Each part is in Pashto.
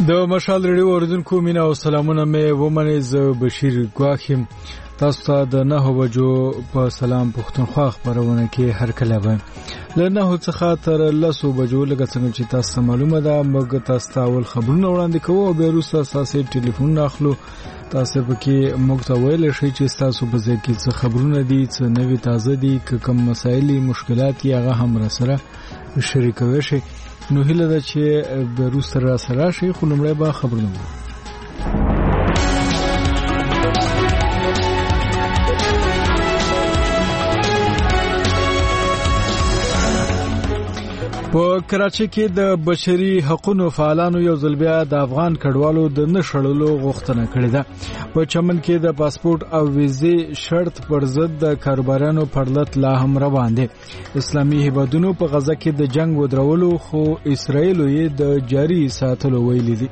د مشال ریډیو اوریدونکو مینا او سلامونه مې ومنه ز بشیر ګواخیم تاسو ته د 9 بجو په سلام پښتونخوا خبرونه کې هر کله به له 9 څخه تر 10 بجو لږ څنګه چې تاسو معلومه ده موږ تاسو ته اول خبرونه وړاندې کوو او به وروسته تاسو ټلیفون اخلو تاسو پکې موږ ته ویل شي چې تاسو په ځای کې څه خبرونه دي څه نوې تازه دي کوم مسایل مشکلات یې هغه هم را سره شریکوي شي نو هیله ده چې به وروسته را سره شي خو لمړی به خبرونه په کراچۍ کې د بشري حقوقو فعالانو یو ځل بیا د افغان کډوالو د نشړلو غوښتنه کړې ده په چمن کې د پاسپورت او ویزې شرط پر ضد د کاروبارانو پرلط لا هم روان دي اسلامي هیوادونو په غزه کې د جنگ ودرولو خو اسرائیل یې د جاري ساتلو ویلي دي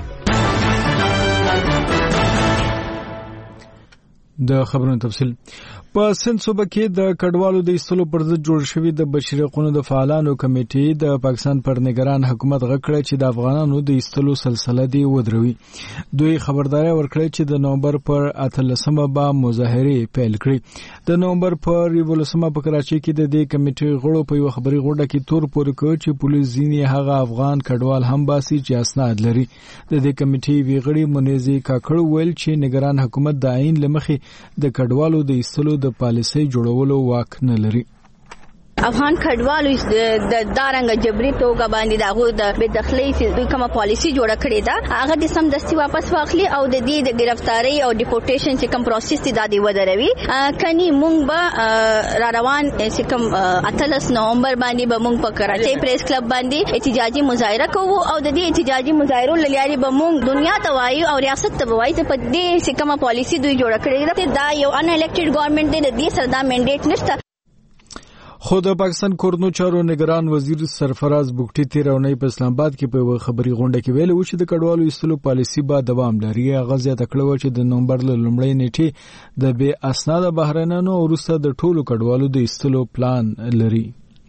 د خبرونو تفصیل په سند صوبه کې د کډوالو د ایستلو پر ضد جوړ شوی د بشري حقوقو د فعالانو کمیټې د پاکستان پر نگران حکومت غکړه چې د افغانانو د ایستلو سلسله دی ودروي دوی خبرداري ورکړه چې د نومبر پر 18مه به مظاهره پیل کړي د نومبر پر 18مه په کراچۍ کې د دې کمیټې غړو په یو خبري غونډه کې تور پورې کړ چې پولیس ځینې هغه افغان کډوال هم باسي چې اسناد لري د دې کمیټې ویغړي منیزي کاکړ ویل چې نگران حکومت د عین لمخې د کډوالو د ایستلو د پالیسۍ جوړولو واک نه لري افغان کډوالو د دارنګ جبري توګه باندې دغه د بدخلي چې کومه پالیسي جوړه کړې ده هغه د سم دستي واپس واخلي او د دې د گرفتاری او ډیپورټیشن چې کوم پروسس دی د ودروي کني مونږ به را روان چې کوم 18 نومبر باندې به مونږ په کراچۍ پریس کلب باندې احتجاجي مظاهره کوو او د دې احتجاجي مظاهرو لاري به مونږ دنیا ته وایو او ریاست ته وایو چې په دې چې کومه پالیسي دوی جوړه کړې ده دا یو ان الیکټډ ګورنمنت دی د دې سره دا منډیټ نشته خو د پاکستان کورنو چارو نگران وزیر سرفراز بوګټي تیرونی په اسلام آباد کې په خبري غونډه کې ویل و چې د کډوالو ایستلو پالیسي به دوام لري هغه زیاته کړو چې د نومبر لومړۍ نیټه د بې اسناد بهرنانو او وروسته د ټولو کډوالو د ایستلو پلان لري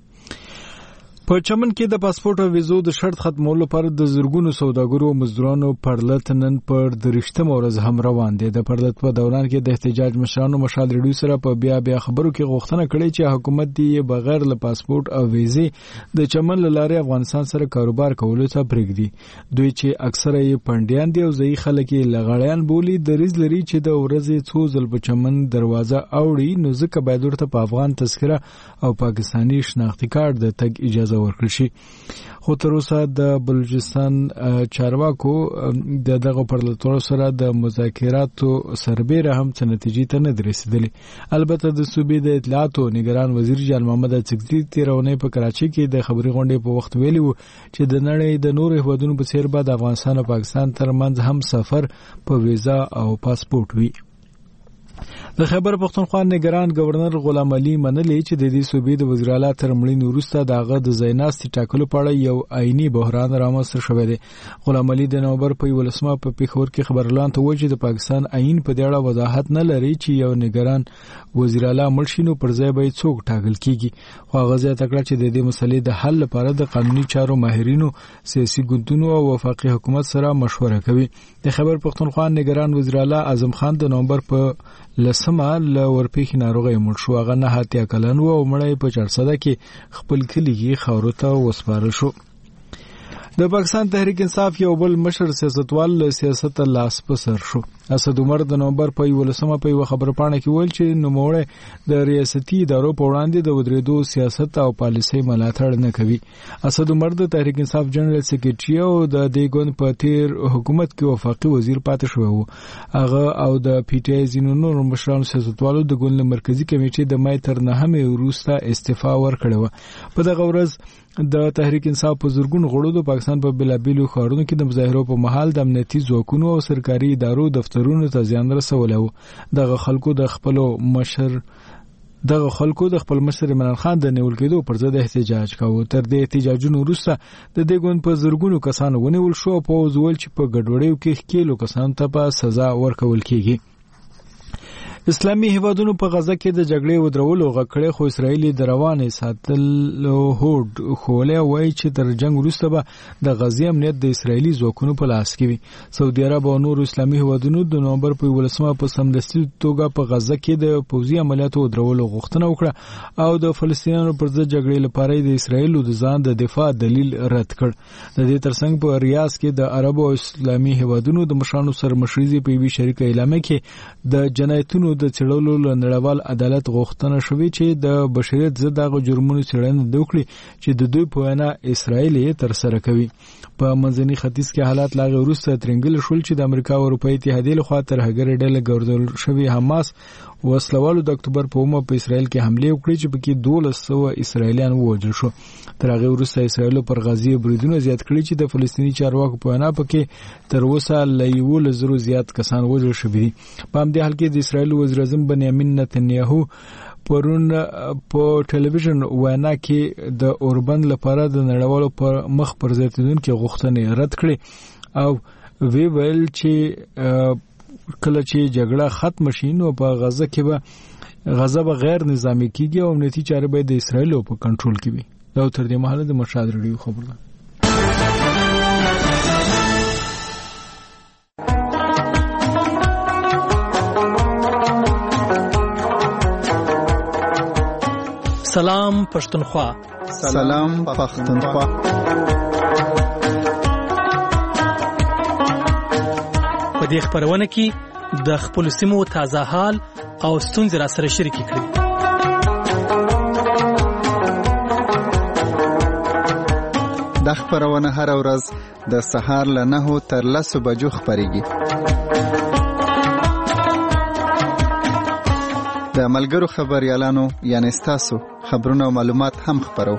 په چمن کې د پاسپورت او ویزو د شرط ختمولو لپاره د زرګونو سوداګرو او مزدورانو پرلط نن پر 3 ورځ هم روان دي د پرلط په دوران کې د احتجاج مشرانو مشال ریډیو سره په بیا خبرو کې غوښتنه کړې چې حکومت دی بغیر له پاسپورت او ویزې د چمن لاره افغانستان سره کاروبار کولو ته پرېږدي دوی چې اکثره یې پندیان دي او ځای خلک یې لغړیان بولی د ریز لري چې د ورځې څو ځل په چمن دروازه اوړي نو ځکه باید ورته په افغان تذکره او پاکستانی شناختی کارت د تګ اجازه ورکړي شي خو تر اوسه د بلوچستان چارواکو دغه پرلطولو سره د مذاکراتو سربېره هم څه نتیجې ته نه رسیدلې البته د صوبې د اطلاعات او نگران وزیر جان محمد چکزي تیرونه په کراچۍ کې د خبري غونډې په وخت ویلي و چې د نړۍ د نورو هیوادونو په څیر بعد افغانستان او پاکستان ترمنځ هم سفر په ویزا او پاسپورت وي د خیبر پښتونخوا نگران گورنر غلام علي منلې چې د دې صوبې د وزیر اعلی تر مړینې وروسته دغه د زیناستي ټاکلو په اړه یو عیني بحران رامنځته شوی دی غلام علي د نومبر په 18مه په پیښور کې خبرلاند ته وایي چې د پاکستان عین په دې اړه وضاحت نه لري چې یو نگران وزیر اعلی مرشینو پر ځای به څوک ټاکل کیږي خو هغه ځکه کړ چې د دې مسلې د حل لپاره د قانوني چارو ماهرینو سیاسي ګوندونو او وفاقي حکومت سره مشوره کوي د خیبر پښتونخوا نگران وزیر اعلی اعظم خان د نومبر په لسمه ل ورپېخ ناروغي مړ شو هغه نه هاتیا کلن و او مړی په 400 کې خپل کلیږي خاورو ته وسپارل شو د پاکستان تحریک انصاف یو بل مشر سیاستوال له سیاست لاس په سر شو اسد عمر د نومبر په 18مه په یو خبر پاڼه کې ویل چې نوموړی د ریاستي ادارو په وړاندې د ودرېدو سیاست او پالیسۍ ملاتړ نه کوي اسد عمر د تحریک انصاف جنرال سیکریټري او د دیګون په تیر حکومت کې وفاقي وزیر پاتې شو هغه او د پی ټی آی زینو نور مشرانو سیاستوالو د ګوند مرکزی کمیټې د مای تر 9 وروسته استعفا ورکړه په دغه ورځ د تحریک انصاف په زورګون غړو د پاکستان په بلابلو ښارونو کې د مظاهرو په محل د امنیتي ځواکونو او سرکاري ادارو دفترونو ته زیان رسولی و دغه خلکو د خپل مشر عمران خان د نیول کېدو پر ضد احتجاج کاوه تر دې احتجاجونو وروسته د دې ګوند په زورګونو کسانو ونیول شو په وزول چې په ګډوډیو کې کېلو کسانو ته په سزا ورکول کیږي اسلامي هیوادونو په غزه کې د جګړې ودرولو غکړې خو اسرائیل د روانې ساتلو هوډ خوله وایي چې تر جنگ وروسته به د غزې امنیت د اسرائیلي ځواکونو په لاس کې وي. سعودي عرب او نور اسلامي هیوادونو د نومبر په 18 په سمدستي توګه په غزه کې د پوځي عملیاتو ودرولو غوښتنه وکړه او د فلسطینیانو پر ضد جګړې لپاره د اسرائیل د ځان د دفاع دلیل رد کړ. د دې ترڅنګ په ریاض کې د عرب او اسلامي هیوادونو د مشرانو سره مشورې په یوه شریکه اعلامیه کې د جنایتونو د څېړلو نړیوال عدالت غوښتنه شوې چې د بشریت ضد هغه جرمونو څېړنه وکړي چې د دوی په وینا اسرائیل یې ترسره کوي. په منځني ختیځ کې حالات لا وروسته ترنګل شول چې د امریکا او اروپا اتحادیې لخوا ترهګر ډله ګرځول شوی حماس وسلوالو د اکتوبر په اومه په اسرائیل کې حمله وکړې چې پکې 1200 اسرائیلیان ووژل شو. تر هغه وروسته اسرائیل پر غزې بریدونه زیات کړي چې د فلسطیني چارواکو په وینا پکې تر اوسه ل 1,000 زیات کسان وژل شوي دي. په همدې حال کې د اسرائیل وزیر اعظم بنیامین نتنیاهو پرون په ټلویزیون وینا کې د اوربند لپاره د نړیوالو پر مخ پر زیاتیدونکو غوښتنې رد کړې او وی ویل چې کله چې جګړه ختم شي نو په غزه کې به غیر نظامی کیږي او امنیتي چارې به د اسرائیل په کنټرول کې وي. دا تر دې مهاله د مرشد رادیو خبر ده. سلام پښتونخوا. سلام پښتونخوا. په دې خبرونه کې د خپل سیمو تازه حال او ستونزې را سره شریک کړئ. د خبرونه هر ورځ د سهار له 9 تر 10 بجو خبريږي. د ملګرو خبريالانو یعنی تاسو خبرونه او معلومات هم خبرو.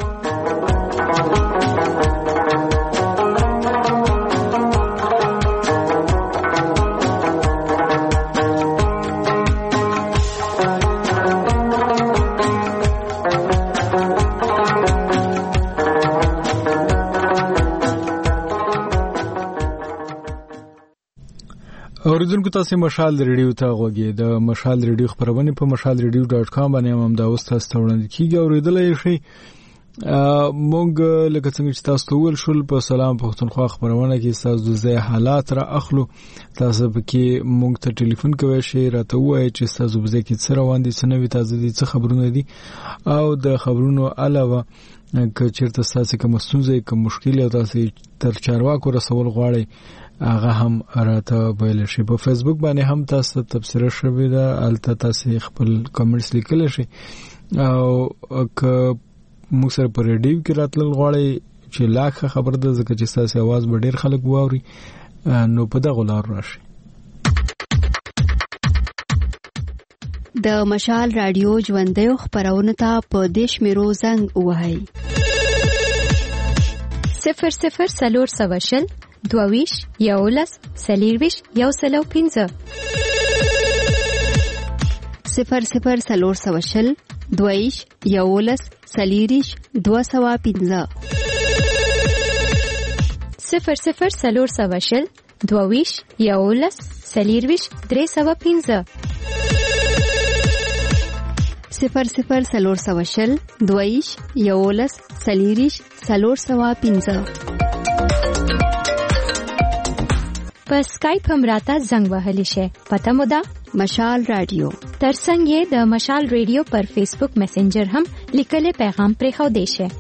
اوریدونکو تاسو مشال ریډیو ته غوږی د مشال ریډیو خبرونه په mashalradio.com باندې هم دا اوس تاسو ته وړاندې کیږي. اوریدلای شئ مونږ لکه څنګه چې تاسو ول شول په سلام پښتونخوا خبرونه کې تاسو د ځای حالات را اخلو. تاسو به کې مونږ ته ټلیفون کوئ شئ راته وایي چې تاسو به ځکه څه روان دي څه نوې تازه دي څه خبرونه دي او د خبرونو علاوه که چیرته تاسو کوم ستونزه کوم مشکل او تاسو تر چارواکو رسول غواړئ هغه هم راته ویل شي. په فیسبوک باندې هم تاسو تبصره شوی دا الته تاسو خپل کمنټس لیکل شي او که موږ سره په ریډیو کې راتلل غواړئ چې لاخه خبر ده ځکه چې تاسو आवाज به ډیر خلک واوري نو په دغه لار راشي. د مشال رادیو ژوندۍ خبرونه ته په دیش میرو زنګ وهاي 00 22 یولس سلیرویش یو سلو 15 00 22 یولس سلیریش 215 00 22 یولس سلیرویش 315 00 22 یولس سلیریش 315 په اسکایپ هم راته زنګ وهلی شي. پته مو ده مشال رادیو. ترڅنګ یې د مشال رادیو پر فیسبوک میسنجر هم لیکلي پیغام پرې خو دی شي.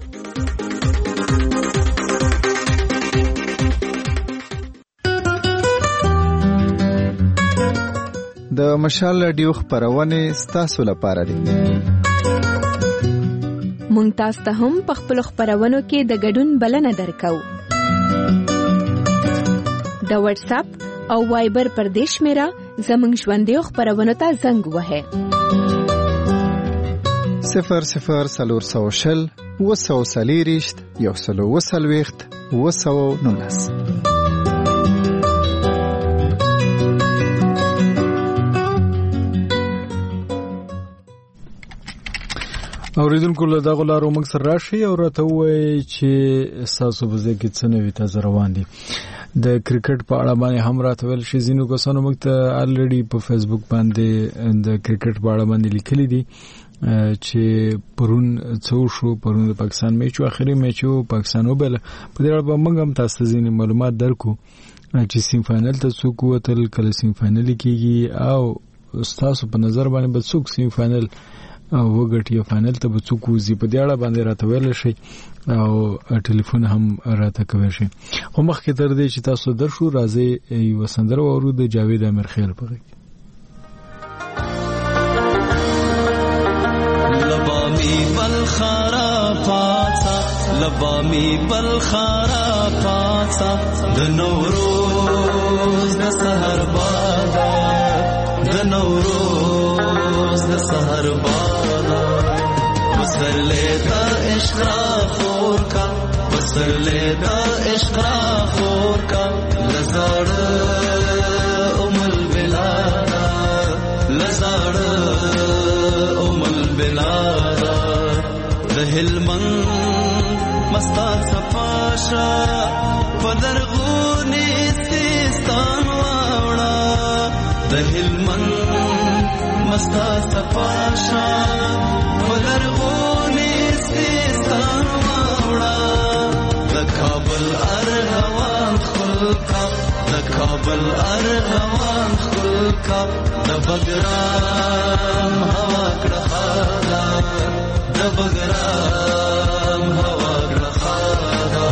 د مشال رادیو خبرونه ستاسو لپاره دي. مونږ تاسو ته هم په خپل خبرونو کې د ګډون بلنه درکو. د واتس اپ او وایبر پر دیش میرا زمنګ ژوندۍ خبرونه ته زنګ وهه 00 وسوسلیریشت یو سلو وسلويخت وسو نونس. اوریدونکو له دغه لارو موږ سره راشي او راته وایي چې تاسو به زه کې څه نوي تازه روان دي. د کرکټ په اړه باندې هم راته ویل شي. ځینو کسانو موږ ته الریډي په فیسبوک باندې د کرکټ په اړه باندې لیکلي دي چې پرون څو شو، پرون د پاکستان میچ او اخري میچ او پاکستان وبل. په دې اړه موږ هم تاسو ته ځینې معلومات درکو چې سیم فائنل ته څوک وتل، کله سیم فائنل کېږي او تاسو په نظر باندې به څوک سیم فائنل وګټي او فائنل ته به څوک وځي. په دې اړه باندې راته ویل شي او ټلیفون هم راته کوي شي. خو مخکې تر دې چې تاسو درشو راځي یو سندره واورو د جاوید امیر خیل په غږ. لبامی بالخارا پاتا، لبامی بالخارا پاتا، د نوروز د سحر بادا، د نوروز د سحر بادا، بسر لیتا عشق را خور کا، بسر لیتا عشق را خور کا، لزاڑ ام البلادا، لزاڑ ام البلادا، دهلمن مستا صفاشا، پدرغونی سیستان واوڑا، دهلمن مستا صفاشا، پدرغونی سیستان واوڑا، دکابل ارغوان خلقا، دکابل ارغوان خلقا، دبگرام ہوا کرخادا، دبگرام ہوا کرخادا.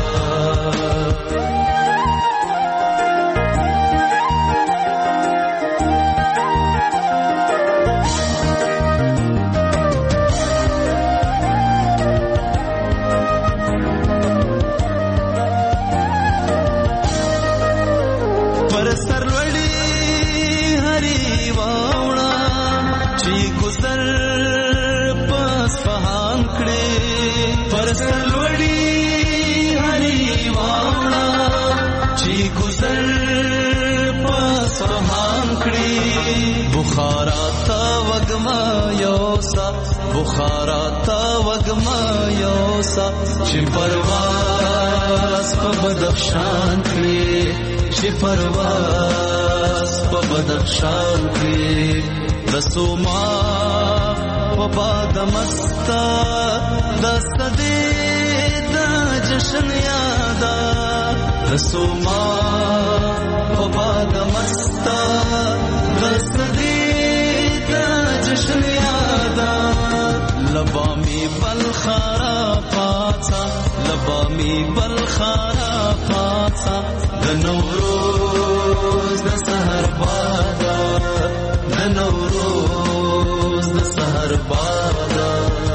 بخاراتا وگما یوسا، بخاراتا وگما یوسا، چی پرواز پا بدخشان کری، چی پرواز پا بدخشان کری، دسوما و باد مستا، دست دی دا جشن یادا، دسوما و باد مستا، دست دی دا جشن یادا، لبامی بالخارا پاتا، لبامی بالخارا پاتا، د نوروز د سحر بادا، د نوروز د سحر بادا.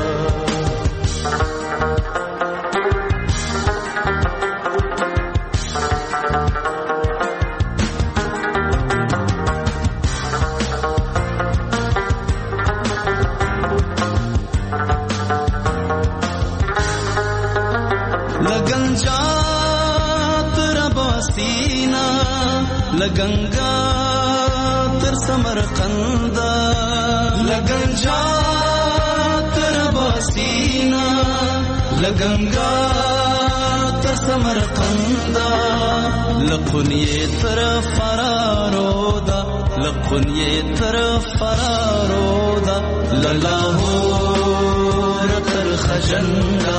لگنگا تر سمرقندا، لگنجا تر باسینا، لگنگا تر سمرقندا، لقنیه تر فرارودا، لقنیه تر فرارودا، للاهور تر خجندا،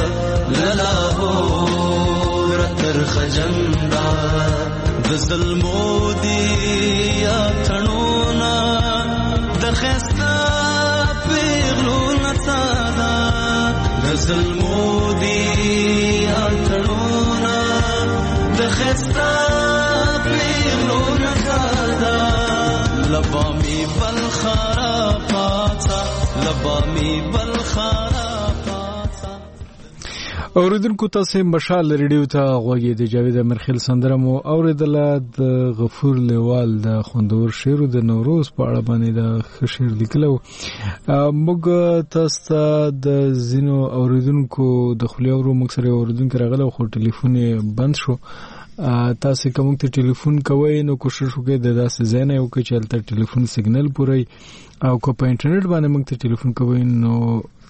للاهور تر خجندا، د ظلمو دی یا تنونا، د خستا پیغلونا تادا، د ظلمو دی یا تنونا، د خستا پیغلونا تادا، لبامی بالخارا پاتا، لبامی بالخارا پاتا. اوریدونکو تاسو مشال ریډیو ته غوږی د جاوید امیر خیل سندره مو اوریدله. د غفور لیوال د خوندور شعر د نوروز په اړه باندې د خشیر لیکلو. موږ تاسو ته د زینو اوریدونکو د خلیورو مکسره اوریدونکو راغله خو ټلیفون بند شو. تاسو کوم ته ټلیفون کوئ نو کوشش وکړئ د داسې ځای نه وکړئ چې هلته ټلیفون سیګنل پوره او که په انټرنیټ باندې موږ ته ټلیفون کوئ نو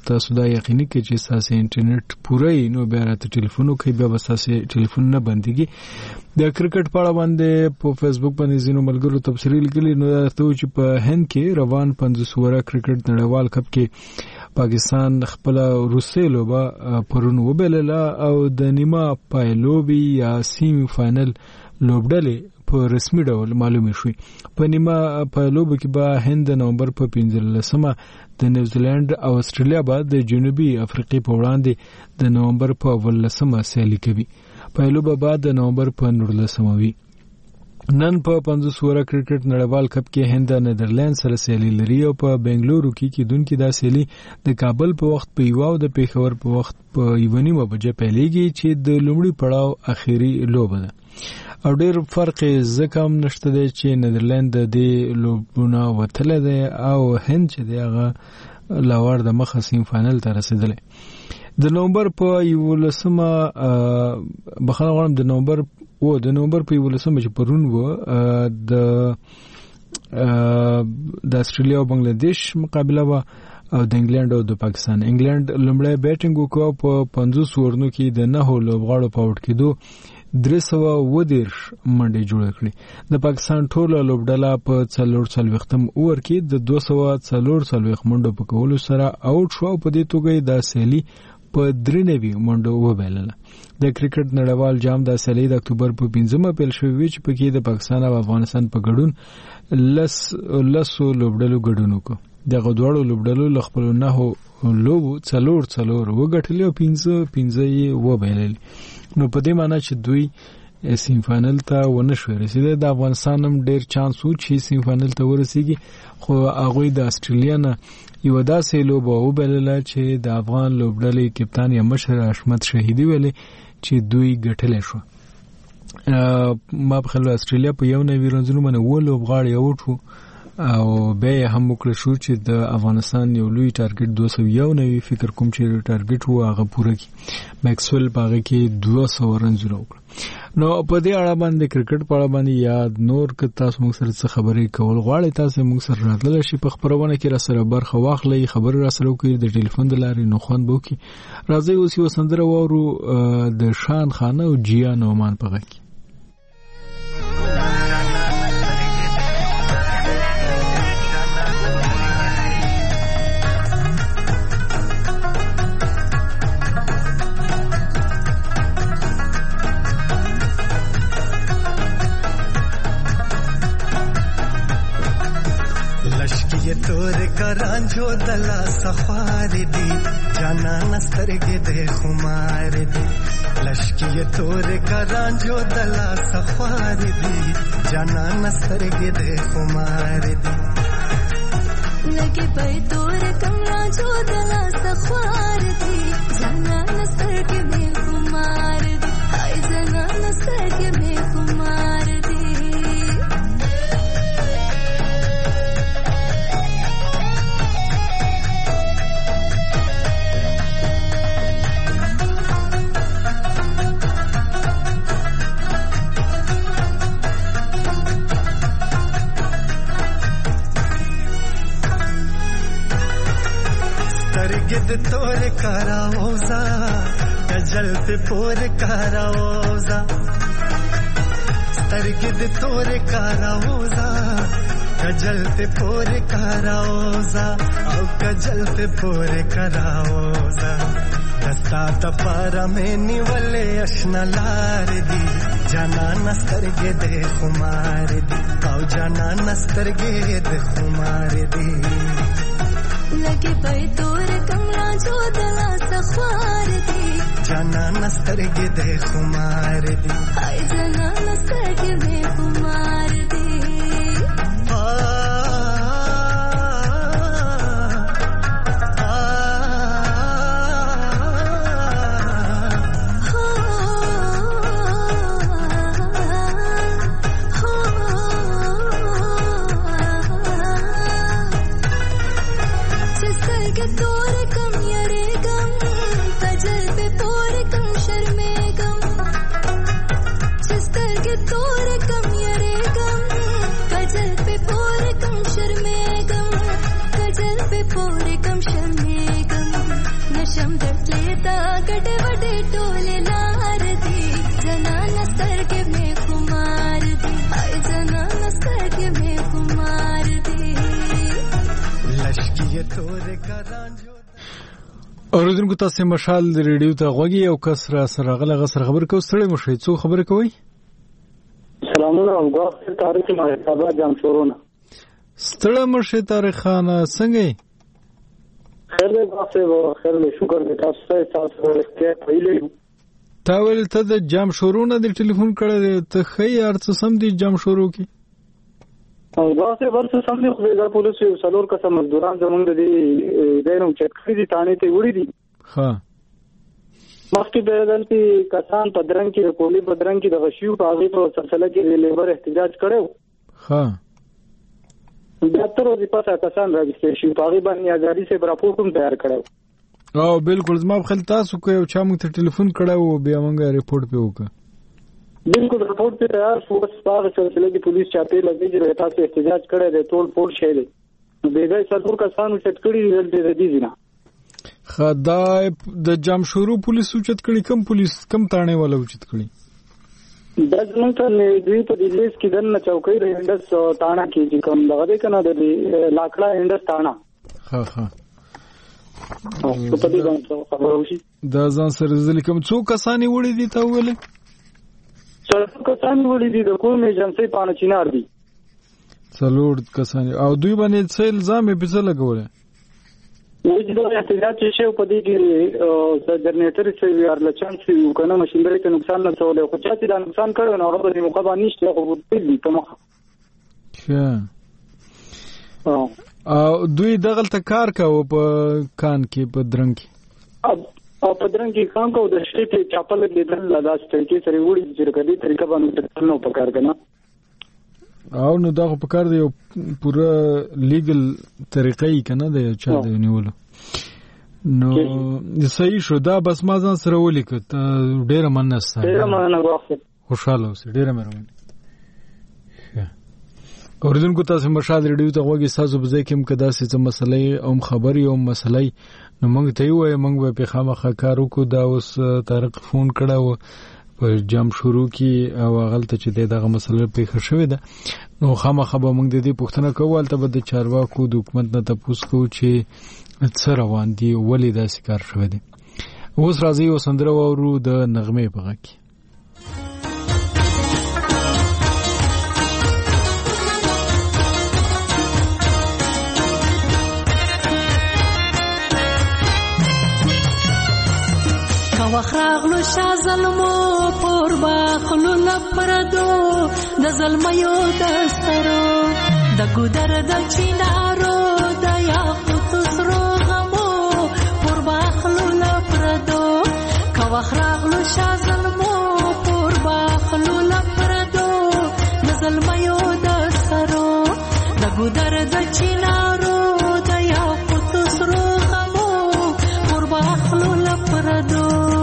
تاسو دا یقیني کې چې تاسو انټرنیټ پوره نو بیا راته ټلیفون کوي بیا تاسو ټلیفون نه بنديږي د کرکټ په اړه باندې په فیسبوک باندې زینو ملګرو تبصری لیکلي نو ته چې په هند کې روان 500 ورا کرکټ نړیوال کپ کې پاکستان خپل روسي لوبه پرون وبلله او د نیمه پایلوبي یا سیمی فائنل لوبډلې په رسمي ډول معلومه شوې په نیمه پایلوبه کې به هند نومبر په 15مه د نیوزیلند او استرالیا بعد د جنوبي افریقا په وړاندې د نومبر په 18مه سیالي کوي پایلوبه بعد د نومبر په 19مه وي نن په 500 ورا کرکټ نړیوال کپ کې هند نیدرلند سره سیالي لري او په بنگلورو کې کیدونکو دا سیالي د کابل په وخت په یو او د پیښور په وخت په 1:30 بجې پیلېږي چې د لومړي پړاو اخیری لوبه ده او ډېر فرق ځکه هم نشته دی چې نیدرلند د لوبونه وتله ده او هند چې دغه لاور د مخه سیم فائنل ته رسیدلی د نومبر په 11مه بخښنه غواړم د نومبر په 11مه چې پرون و د استرالیا او بنگلاديش مقابله و او د انګلند او د پاکستان انګلند لومړی بیټینګ وکړ په 50 ورنو کې د 9 لوبغاړو په وټ کېدو 310 منډې جوړ کړې د پاکستان ټول لوبډله په 440م اور کې د 240 منډو په کولو سره اوټ شو په دې توګه د سیالي په 93 منډو وبایلله د کرکټ نړیوال جام د سیالي د اکتوبر په 15مه پیل شوې چې پکې د پاکستان او افغانستان په ګډون لسو لوبډلو ګډون وکړ دغه دوړو لوبډلو خپل نه لوبو څلور وګټلې او 15 یې وبایلل نو په دې معنی چې دوی سیم فائنل ته ونشو رسیدل د افغانستان هم ډیر چانس و چې سیم فائنل ته ورسیږي خو هغه د استرالیا نه یو داسې لوبه وبلله چې د افغان لوبډلې کپتان یا مشر حشمت شهیدی ویلي چې دوی ګټلې شو ما په خلو استرالیا په یو نوی رنځونو باندې ولوبغاړي اوټو او به هم وکړ شو چې د افغانستان یو لوی ټارګټ 201 نوی فکر کوم چې ټارګټ و هغه پوره کی میکسویل باغ کې 200 رنځونه وکړ نو په دې اړه باندې کرکټ په اړه باندې یاد نور که تاسو موږ سره څه خبرې کول غواړئ تاسو موږ سره راتللی شئ په خبرونه کې را سره برخه واخلئ خبرې را سره وکړئ د ټلیفون د لارې نو خوند به وکړي راځئ اوس یو سندره واورو د شان خانه او جیا نومان په غږ کې جو دلا سخوار دی جانا نسترګې د خمار دی لشکې تور کران جو دلا سخوار دی جانا نسترګې د خمار دی لګې په تور کملا جو دلا سخوار دی جانا نسترګې د خمار دی هاي جانا نسترګې د خمار دی तोर कराओजा गजल पे पोर कराओजा तरगिद तोर कराओजा गजल पे पोर कराओजा औ गजल पे पोर कराओजा दस्ता तपारा में निवले अशना लार दी जाना नस्तरगे दे खुमार दी औ जाना नस्तरगे दे खुमार दी लगे पे तोर कमला जो दला सखवार दी जाना नस्तरगे दे खुमार दी हाय जाना नस्तरगे दे खुमार दी तोर कम ये तोरे करान जो اوریدونکو تاسو مشال د ریډیو ته غوږی او کس را سره غلغه سره خبر کو ستړي مشي څو خبر کوي سلامونه او غوښتل تاریخ ما جام شورونه ستړي مشي تاریخ خانه څنګه خیر دې تاسو خیر له شکر دې تاسو ته پیلې تاول ته د جام شورونه د ټلیفون کړه ته خیر څه سم دي جام شروع کی او تاسو ورته سم دي خو د پولیسو یو څلور کسه مزدوران زمونږ د دینو چک کړی دي تانه ته وړي دي ها مخکې د دلته کسان په درنګ کې د کولی په درنګ کې د غشیو په هغه په سلسله کې لیبر احتجاج کړو ها د تر ورځې پاتې کسان راځي چې په هغه باندې ازادي سره راپورټ هم تیار کړو او بالکل زما خپل تاسو کوی او چا موږ ته ټلیفون کړو بیا موږ ریپورت په وکړه بالکل رپورټ ته تیار شو په سلسله کې پولیس چاپی لګي چې تاسو احتجاج کړی دی ټول پورت شي دی بیګای څلور کسانو چت کړی دی د دې نه خدای د جام شروع پولیس چت کړی کم پولیس کم تانه والا چت کړی د زمونږ ته دوی په دې لیست کې دنه چوکۍ رهندس تانا کې چې کوم دغه دې کنه د لاکړه هندس تانا ها ها په دې باندې خبرو شي د ځان سره ځل کوم څو کسانی وړي دي ته ویل څلور کسان وړي دي د کوم ایجنسی په چینار دي څلور کسان او دوی باندې څه الزام په څه لګول وې د احتجاج شی په دې کې د جنریټر چې ویار لچان چې کنه ماشينري ته نقصان نه څولې خو چې دا نقصان کړو نو هغه د مقابله نشته خو دې په مخ او دوی دغلت کار کوي په کان کې په درنګ کې او په درنګ کې کام کوي د شي په چاپل کې د لداس طریقې سره وړي چې کدي طریقه باندې نو پکار کنه او نو دا په کار دی پورا لیګل طریقې کنه د چا دی نیولو نو صحیح شو دا بس ما ځان سره ولیکت ډیره مننه ډیره مننه غواړم خوشاله اوسې ډیره مهرباني اوریدونکو تاسو مشال ریډیو ته غوږی تاسو به ځکه کوم کدا څه مسلې او خبري او مسلې نو موږ ته وایو موږ په خامخا کارو کو دا اوس طارق فون کړه په جام شروع کی او غلطه چې دغه مسله په خښوي ده نو خامخا به موږ د دې پوښتنه کوو ته به د چارواکو د حکومت نه تاسو کو چې څه روان دي ولې دا کار شوی دی اوس راځي او سندره ورو د نغمه په غږ وخراغلو شازلمو پور باخلو لپردو د زلمیو دسترو د ګودر د چینارو د یاقوت سرو غمو پور باخلو لپردو کا وخراغلو شازلمو پور باخلو لپردو د زلمیو دسترو د ګودر د چینارو د یاقوت سرو غمو پور باخلو لپردو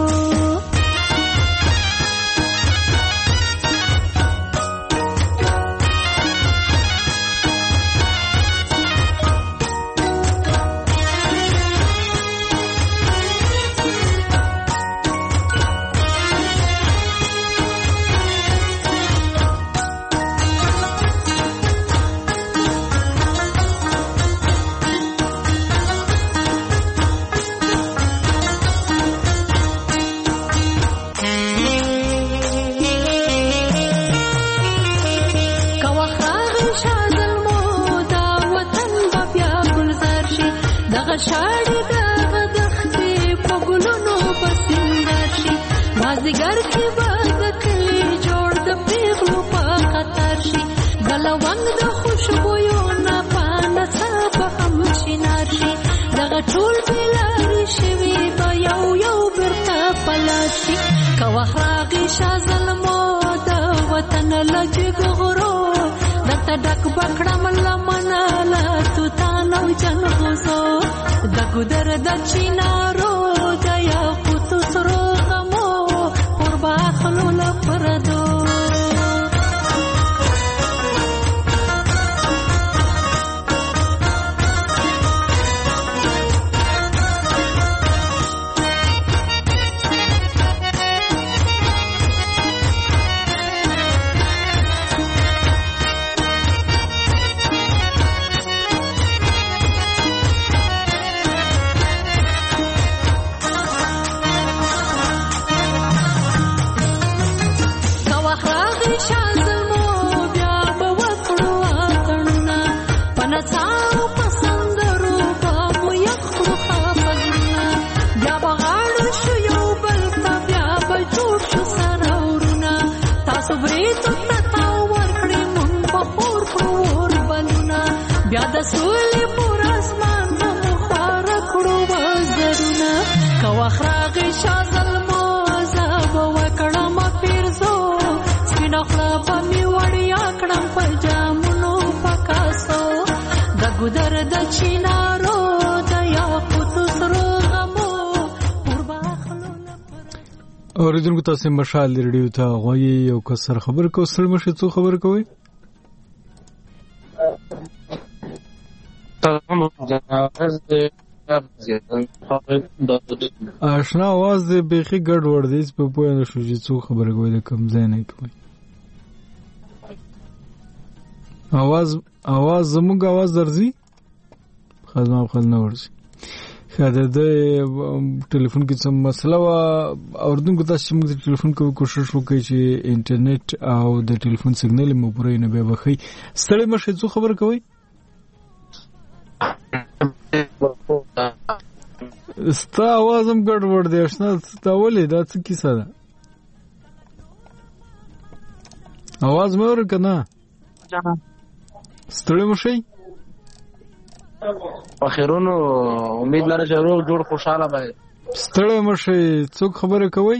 شاړي دغه دختې په ګلونو پسندر شي مازدیګر کې به د کلي جوړ د پیغلو په خطر شي ګلونګ د خوشبویو نه پانه څه به هم شینار شي دغه ټول بلاري شوي به یو برته پلار شي که وخراغي شاه ظلمو د وطن له جګغرو درته ډک بکړم لمنه له توتان او جنغوزو د ګودر د چینارو د یاقوت سرو غمو پر باخلو لپردو نڅاو پسندرو به مو یخ کړو خافزونه بیا به غاړو شو یو بل ته بیا به جوړ شو سره ورونه تاسو بریتو ته تاو ورکړې مونږ به خور کړو اور بلونه بیا د سولې پر اسمان به مو خواره کړو وزرونه که وخت راغی شا ظلمو زه به وکړم پیرزو سپینه خوله به مې وړیا کړم په جامونو په کاسو د ګودر د چینارو د یاقوتو سرو غمو اوریدونکو تاسو مشال ریډیو ته غوږی یو کسر خبر کو سره مشه څو خبر کوي آشنا आवाज دې بيخي ګډ وړ دې په پوهه نشو چې څو خبر کوي د کم ځای نه کوي आवाज زموږ आवाज درځي خدمت نه ورسي خاطر د ټلیفون کې څه مسله وا اوردونکو تاسو موږ د ټلیفون کوو کوشش وکړي چې انټرنیټ او د ټلیفون سیګنال مو پوره نه به بخي ستړي مشه څو خبر کوي ستا आवाज هم ګډ وړ دی آشنا ستا ولې دا څه کیسه ده आवाज مې ورکنه ستړي مشي اخرونو امید لرم چې روغ جوړ خوشاله وای ستړي مشي څوک خبره کوي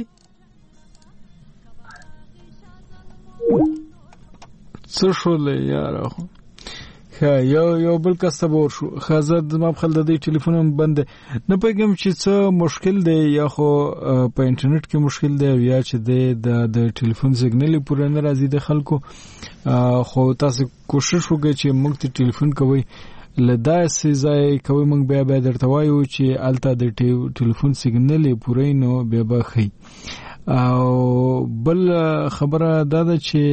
څه شولې یار اخو یو بل کس صبر شو خزر ما خپل د ټلیفون بند نه پېګم چې څه مشکل دی یا خو په انټرنیټ کې مشکل دی یا چې د ټلیفون سیګنال پوره نه راځي د خلکو خو تاسو کوشش وکړئ چې موږ ته ټلیفون کوي لدا سزای کوي موږ بیا درته وایو چې الته د ټلیفون سیګنال پوره نه بیا بخي او بل خبره دا ده چې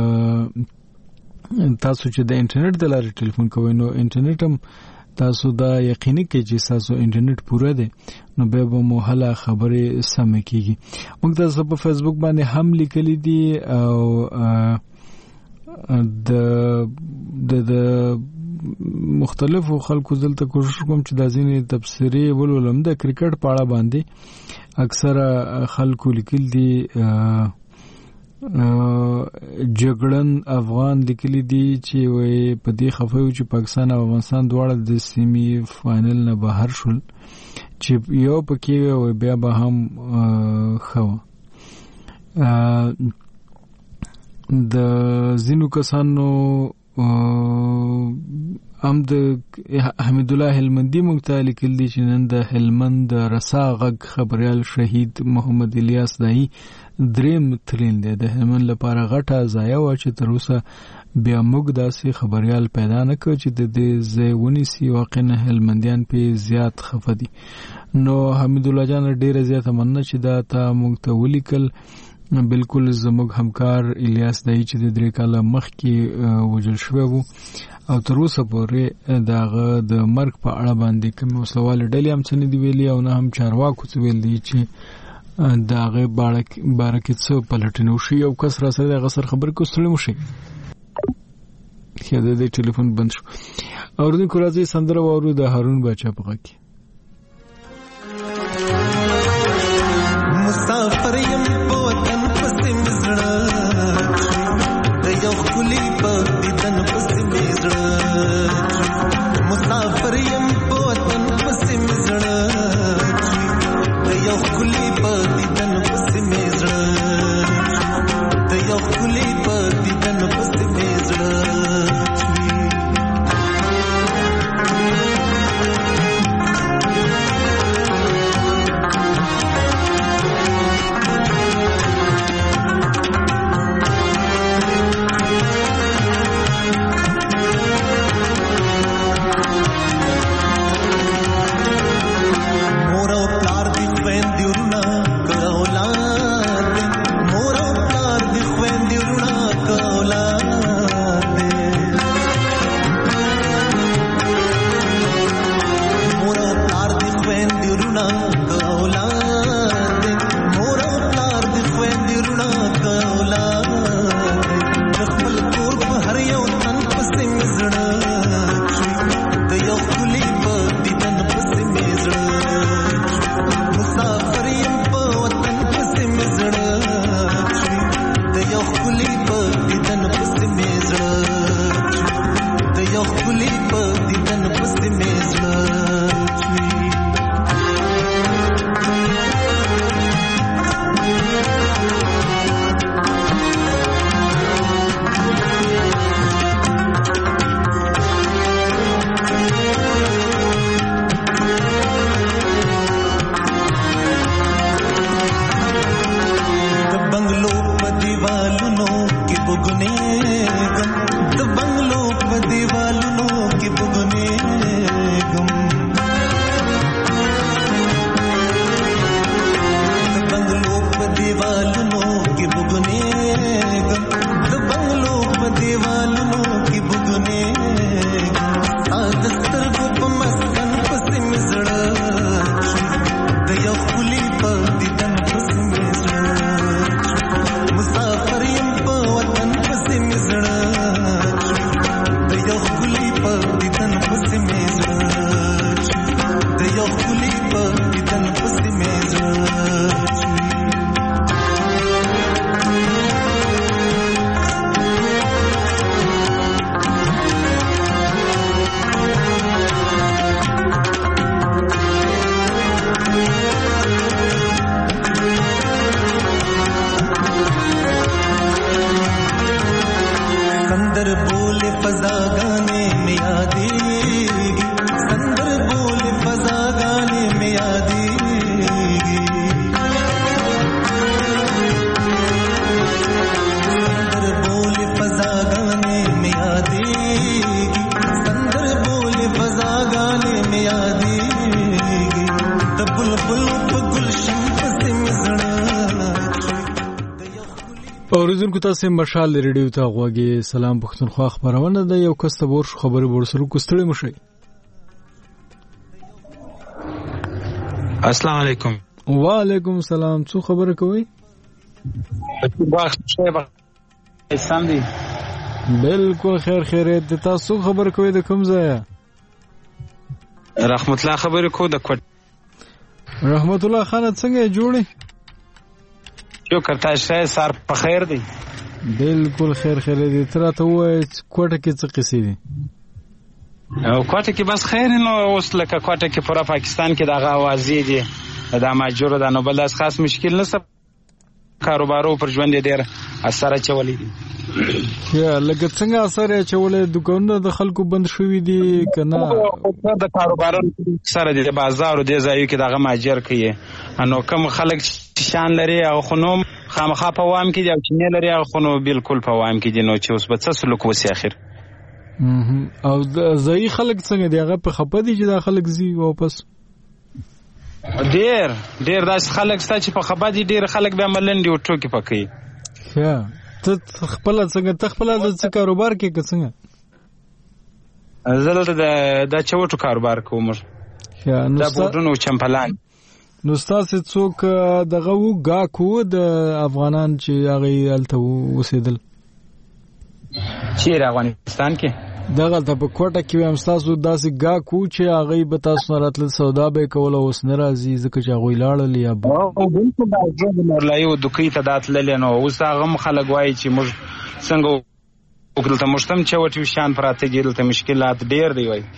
تاسو چې د انټرنیټ د لارې ټلیفون کوئ نو انټرنیټ هم تاسو دا یقیني کې چې تاسو انټرنیټ پوره دی نو به مو هله خبرې سم کیږي موږ تاسو په فیسبوک باندې هم لیکلي دي او د مختلفو خلکو دلته کوشش کوم چې د ځینې تفسیری ولولم د کرکټ په اړه باندې اکثره خلکو لیکل دي جګړن افغان لیکلي دي چې وای په دې خفه چې پاکستان او افغانستان دواړه د سیمي فائنل نه بهر شول چې یو پکې وای بیا به هم خو د زینو کسانو ام د حمید الله هلمندي مونږ لیکل دي چې نن د هلمند رسا غږ خبريال شهید محمد الیاس دای دریم ترین دی د هلمند لپاره غټه ضایع و چې تر اوسه بیا موږ داسې خبريال پیدا نه کړ چې د دې ځایونی سی واقع نه هلمندیان په زیات خفه دي نو حمید الله جان ډیره زیاته مننه چې دا تا موږ ته ولیکل بالکل زموږ همکار الیاس دای چې د 3 کاله مخکې وجل شوی وو او تر اوسه پورې داغه د مرګ په اړه باندې کوم وسلواله ډلې هم څه نه دی ویلي او نه هم چارواکو څه ویل دي چې داغه بارکه څه پلټنه وشي او کس را سره دغه سر خبر کوستلې مشي خیاده د ټلیفون بند شو اوردن کو راځي سندره وورو د هارون بچا په کې مسافر یم په وطن پسې مزړه د یو کلی په دیدن پسې مزړه مسافر یم په وطن پسې مزړه د یو کلی په دیدن پسې مزړه د یو کلی په دیدن پسې مزړه اوریدونکو تاسو مشال ریډیو ته غوږی سلام پښتونخوا خبرونه ده یو کس ته ورشو خبرې ورسره کوستړې مشي. السلام علیکم. وعلیکم السلام. څو خبره کوي؟ سم دی. بالکل خیریت. تاسو خبره کوي د کوم ځای؟ رحمت الله خبره کو د کوټ. رحمت الله خان څنګه جوړی؟ جو کرتا شای سار په خیر دی. بالکل خیر دی. تر ته وای کوټه کې څه قصې دي؟ او کوټه کې بس خیر نو اوس لکه کوټه کې پورا پاکستان کې دغه اوازې دي دا ماجور ده نو بل داس خاص مشکل نشته کاروبارو پر ژوند ډیر اثر چولې دي. یا لکه څنګه اثر چولې دکانونه د خلکو بند شوې دي کنه د کاروبارونو سره د بازار او د ځایو کې دغه ماجر کوي نو کوم خلک شان لري او خنوم خامخا په وام کې دي او چې نه لري او خنو بالکل په وام کې دي نو چې اوس به څه سلوک وسی اخر او د ځای خلک څنګه دی هغه په خپه دي چې د خلک زی واپس ډیر داس خلک ستا چې په خپه دي ډیر خلک به ملندي او ټوکی پکې ها ته خپل د څه کاروبار کې څنګه زلته د چوټو کاروبار کوم یا نو د بوډونو چمپلان نو تاسو څوک دغه وګاکو د افغانان چې هغه الته وسیدل چیرې افغانستان کې دغه ته په کوټه کې هم تاسو داسې گاکو چې هغه به تاسو راتل سودا به کول او اوس ناراضي ځکه چې هغه لاړل یا او بالکل دا ژوند مرلایو دوکې ته داتل نه اوس هغه خلک وایي چې موږ څنګه وکړل ته مشتم چې وټو شان پراته دي دلته مشکلات ډیر دی وایي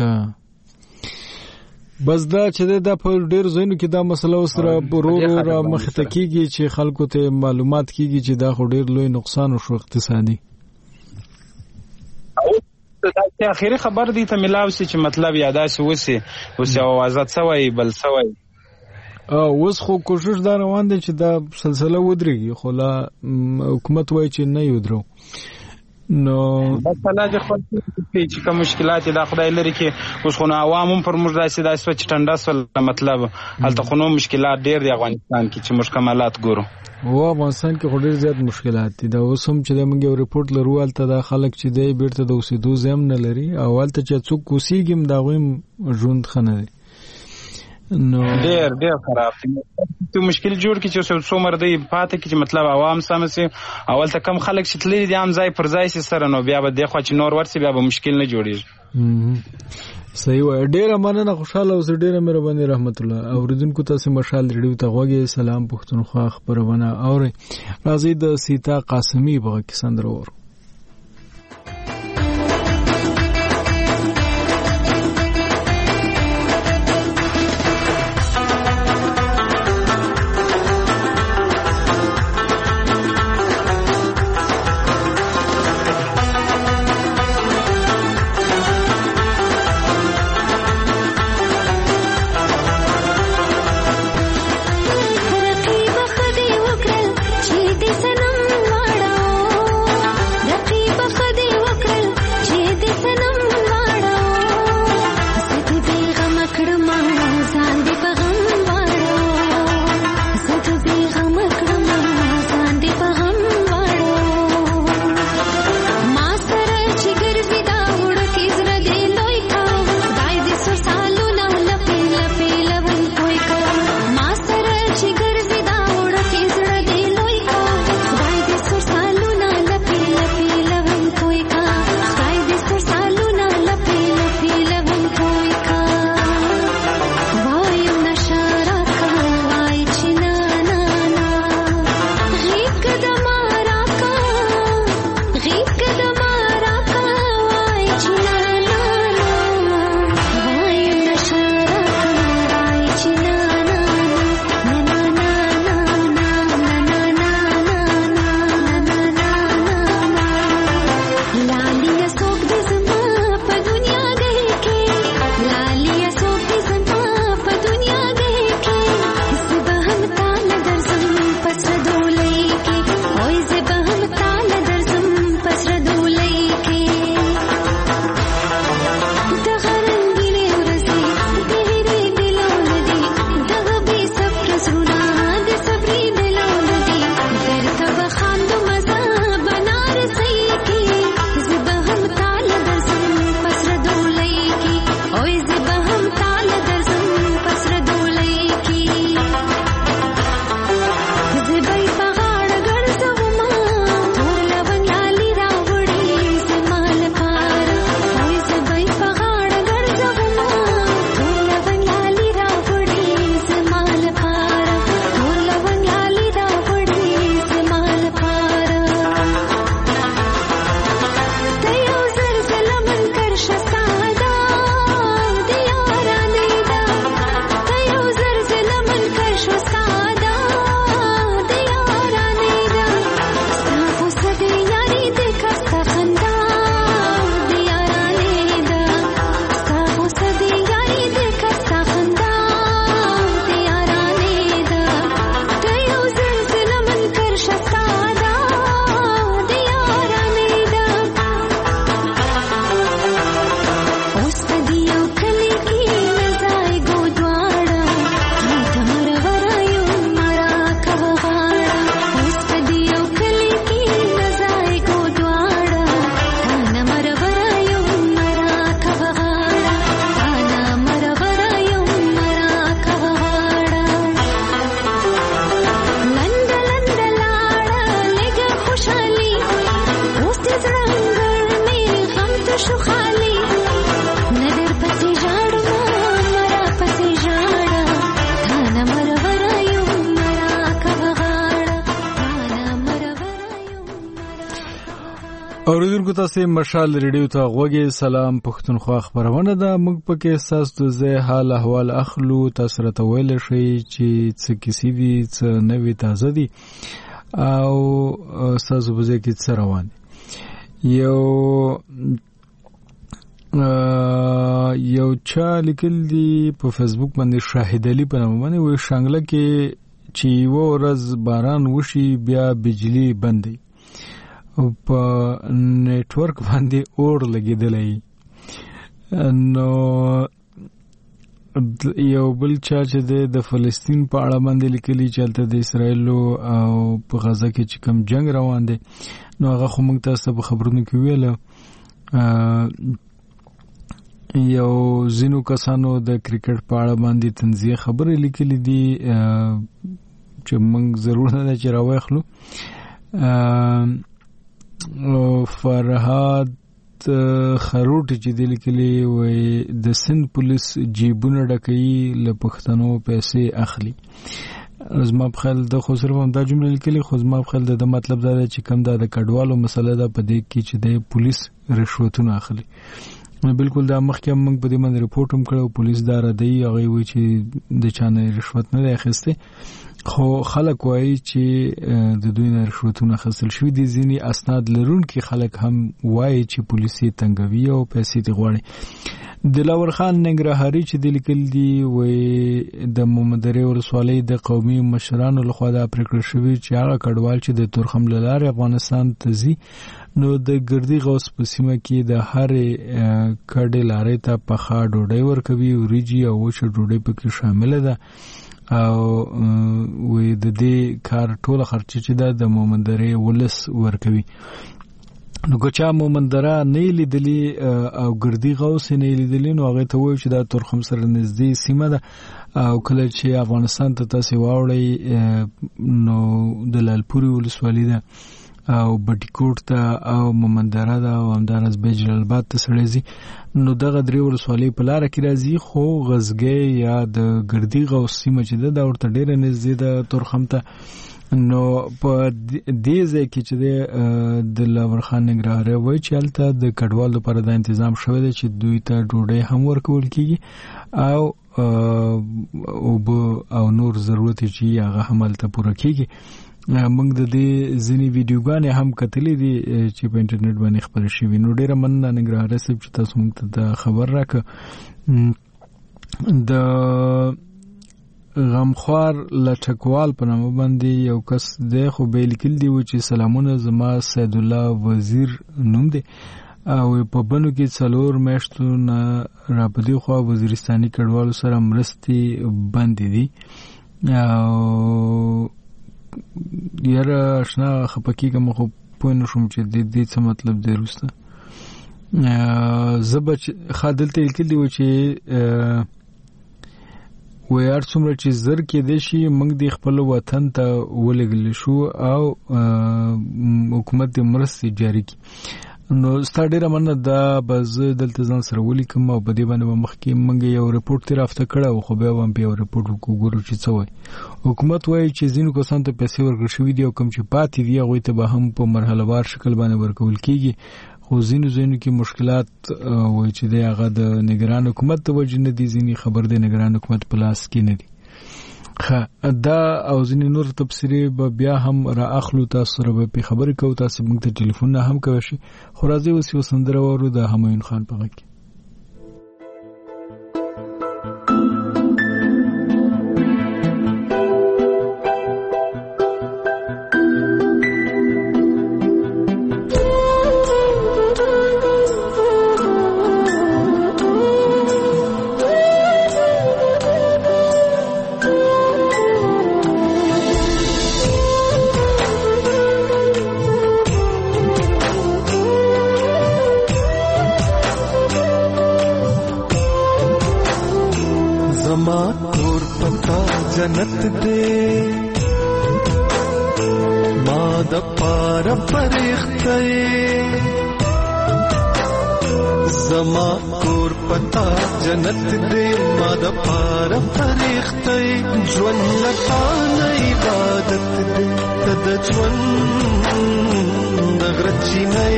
بس دا چې دا په ډیر ځینو کې دا مسله وسره ورو مخته کیږي چې خلکو ته معلومات کیږي چې دا خو ډیر لوی نقصان وشو اقتصادي دا اخیری خبر دی ته ملاوي چې مطلب یاداش وسی اوس اوازات سوي بل سوي اوس خو کوشش دا روان دي چې دا سلسله ودرېږي خو لا حکومت وایي چې نه یودرو نو بس علاج خو چې کوم مشکلات دا خدای لري کې اوس خو عوام پر موږ داسې سوچ ټنډاس مطلب هلته خو نو مشکلات ډیر دی افغانستان کې چې مشکمالات ګورو و افغانستان کې ډېر زیات مشکلات دي دا اوس هم چې موږ یو ریپورت لرو الته دا خلک چې دی بیرته د اوسېدو ځم نه لري او الته چې څوک اوسېږي دا غویم ژوند خنه دی نو ډېر خراب دي ته مشکل جوړ کی چې څو مردي پاتې کی چې مطلب عوام سمسي اول ته کم خلک چې تللی دي عام ځای پر ځای سره نو بیا به د خو چې نور ورسي بیا به مشکل نه جوړیږي صحیح وای ډیره مننه خوشاله اوس ډیره مهرباني رحمت الله اوریدونکو تاسو مشال ریډیو ته غوږی سلام پښتونخوا خبرونه اوري راځي د سیتا قاسمی بغه کې سندرور اوریدونکو تاسو مشال ریډیو ته غوږی سلام پښتونخوا خبرونه ده موږ پکې تاسو د زه حال احوال اخلو تاسو راته ویل شي چې څه کیسې دي څه نوې تازه دي او تاسو به ځکه څه روان یو چا لیکل دي په فیسبوک باندې شاهد علي په نوم باندې وي شانګله کې چې و ورځ باران وشي بیا بجلی بندي په نیټورک باندې اور لګیدلې نو یو بل چا چې د فلسطین په اړه باندې لیکلي چې د اسرایل او په غزه کې چې کوم جنگ روان دي نو هغه خو موږ تاسو په خبرونو کې ویل یو زینو کسانو د کرکټ په اړه باندې تنزیه خبرې لیکلي دي چې موږ ضرور نه چې راوخلو فرهاد خروټ چې د لیکلي وي د سند پولیس جیبونه ډکې له پښتنو پیسې اخلي زما په خیال د خو صرف هم دا جمله لیکلي خو زما په خیال د مطلب دا دی چې کوم دا د کډوالو مسله ده په دې کې چې د پولیس رشوتونه اخلي بالکل دا مخکې موږ په دې باندې رپورټ هم کړو پولیس دا ردی هغه وی چې د چانه رشوت نه اخیسته خو خلک وایي چې د دوی نه رشوتونه اخیستل شوي دي ځینې اسناد لرونکي خلک هم وایي چې پولیسي تنګوي او پیسې دي غواړي دلاور خان ننګرهاري چې د لیکل دي وایي د محمدري ولسوالۍ د قومي مشرانو لخوا دا پریکړه شوې چې هغه کډوال چې د تورخم له لارې افغانستان ته ځي نو د ګردي غوث په سیمه کې د هرې کډې لارې ته پخا ډوډۍ ورکوي وریجې او وچه ډوډۍ پکې شامل ده او وې د دې کار ټول خرچ چې د مومندري ولس ورکوي نو که مومندرا نه لیدلی او ګردي غوث نه لیدلی نو هغه ته وایي چې دا تورخم سره نږدې سیمه ده او کله چې افغانستان ته تاسو واوړئ نو د لالپوري ولسوالۍ ده او بټیکوټ ته او مومندرا ده او همدارس به جلال آباد ته سړېزي نو دغه درې ولسوالۍ په لار کې راځي خو غزګې یا د ګردي غوث سیمه چې ده ورته ډېره نږدې ده تورخم ته نو په دې ځای کې چې د لاور خان ننګرهاري وایي چې هلته د کډوالو لپاره دا تنظیم شوی دی چې دوی ته ډوډۍ هم ورکول کېږي او نور ضرورت چې هغه هم هلته پوره کېږي موږ د دې ځینې ویډیوګانې هم کتلې دي چې په انټرنیټ باندې خپرې شوي نو ډېره مننه ننګرهاري صاحب چې تاسو موږ ته دا خبر راکړه د غمخوار لټکوال په نامه باندې یو کس دی خو به لیکل دی چې سلامونه زما سید الله وزیر نوم دی او په بنو کې 4 میاشتو نه راپدې خو وزیرستاني کډوالو سره مرستې بندې دي او یاره آشنا خپکی کوم خو پوه نشم چې د دې څه مطلب دی روسته زبچ خادلته لیکل دی چې ویار څومره چې زر کې د شي موږ د خپل وطن ته ولګل شو او حکومت د مرستې جاری کی نو ستاډیره مننه دا بز دلته ځان سره ولیکم او په دې باندې مخکې موږ یو رپورټ تر افته کړو خو به هم په یو رپورټ وګورو چې څه وایي حکومت وایي چې ځینو کسانو ته پیسې ورکړل شوې دي او کوم چې پاتې دي هغه ته به هم په مرحله وار شکل باندې ورکول کیږي خو ځینو کې مشکلات وایي چې هغه د نگران حکومت د وجې نه دي ځینې خبر د نگران حکومت په لاس کې نه دي دا او ځینې نور تفسیری به بیا هم را اخلو تاسو سره به خبرې کوو تاسو موږ ته ټلیفون نه هم کوئ خو راځي اوس یو سندره وورو د همایون خان په غږ کې जन्नत दे माद पार परिख्ते زما کور پتا جنت دې ما د پاره فرښتې ژوند لتا نه عبادت دې تد ژوند د غرچې نه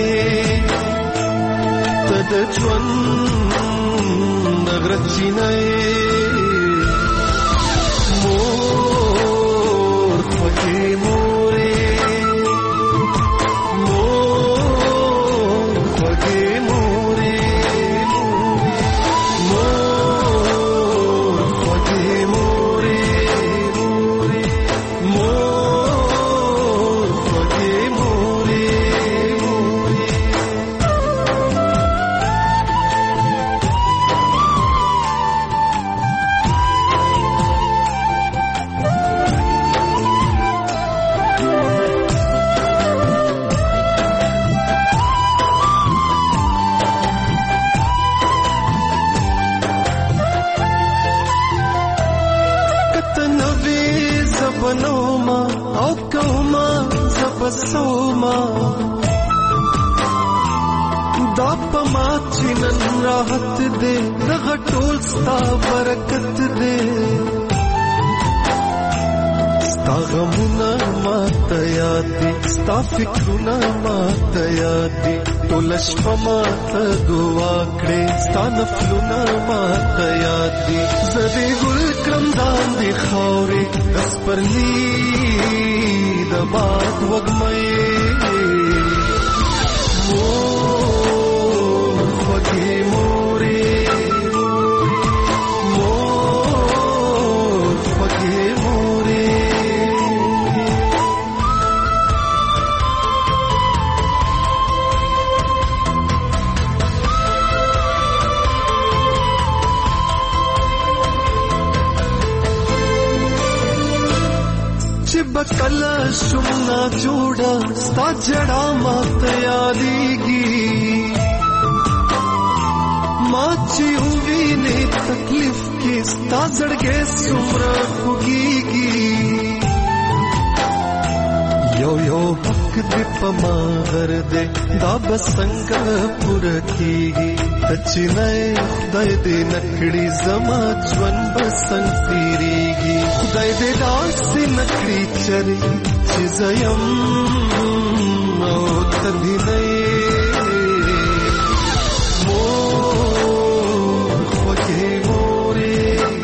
تد ژوند د غرچې نه مور خوږې مورې سوما دا پما چنن راحت دے دغه ټول ستا برکت دے ستا غمونه ماته یاد دي ستا فکرونه ماته یاد دي ټول شپه ماته دعا کړې ستا نفلونه ماته یاد دي زه دې ګل کړم داندې خاورې د سپرلي د باد وږمې مور خوږې مورې مور خوږې مورې چې بکله شمنا جوړه ستا جړه ماته یادېږي ما چې ووینې تکلیف کې ستا زړګی څومره خوږېږي یو یو حق دې په ما غر دې دا به څنګه پوره کېږي ته چې نه خدای دې نه کړي زما ژوند به څنګه تېرېږي خدای دې داسې نه کړي چرې چې زه یم او ته دې نه یې مور خوږې مورې.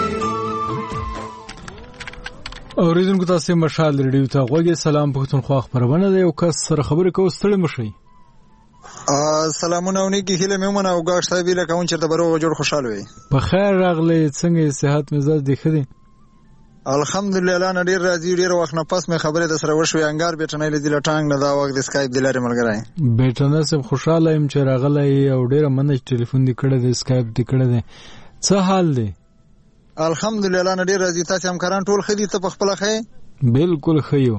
اوریدونکو تاسو مشال ریډیو ته غوږی سلام پښتونخوا خبرونه ده یو کس سره خبرې کوو ستړي مشي. سلامونه ونی کی هله مېمنه او ګاش صاحب له کوم چرته بروغ جوړ خوشاله وي. په خیر راغلی څنګه صحت مزاج دی خدي؟ الحمدلله نه ډیر راځي ډیر وخت نه پس مې خبره د سره وشوي انګار بیٹنې له دله ټانګ نه دا وخت د اسکایپ د لارې ملګری بیٹنه سم خوشاله يم چې راغلی او ډیر منځ ټلیفون دی کړه د اسکایپ دی کړه دی څه حال دی؟ الحمدلله نه ډیر راځي تاسو هم کاران ټول خدي ته په خپل خې بالکل خيو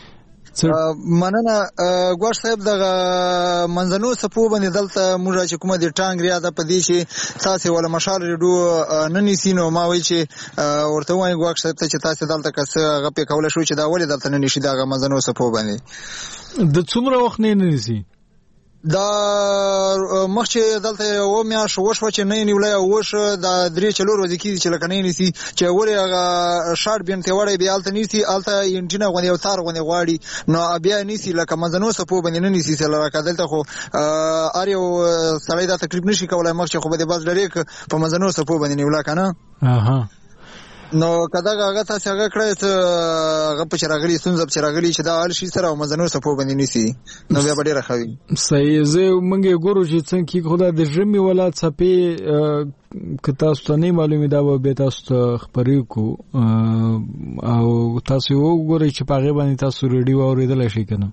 مننه ګوښ صاحب د منځنو سپو باندې دلته موږ چې کومه د ټانګ ریاده په دې شي تاسو ولا مشال ریډو ننی سینو ما وی چې ورته وای ګوښ صاحب ته چې تاسو دلته کس غپې کول شو چې دا ولې دلته ننی شي دا منځنو سپو باندې د څومره وخت نه ننی دا مخکې دلته و میا شو وشو چې نه نیولای وش دا درې چلور ورځې کې چې لکه نه نيسي چې ورې هغه شارټ بین ته وړي بیا الته نيسي الته انټینا غونې او تار غونې غواړي نو بیا نيسي لکه منځنو سپو باندې نه نيسي چې لکه دلته خو اریو سړی دا تقریبا نشي کولای مخکې خو به بس ډېر په منځنو سپو باندې نیولا کنه اها نو کدا هغه تاسو هغه کړی ته هغه په چرغلی سنځب چرغلی چې دا ال شي سره مزنو سپو باندې نيسي نو بیا ډېر خوي صحیح زه مونږه ګورو چې څنګه خدا د ژمي ولا څپې که تاسو ته نه معلومه دا به تاسو خبرې کو او تاسو وګورئ چې په غیبه باندې تاسو ریډیو اوریدل شي کنه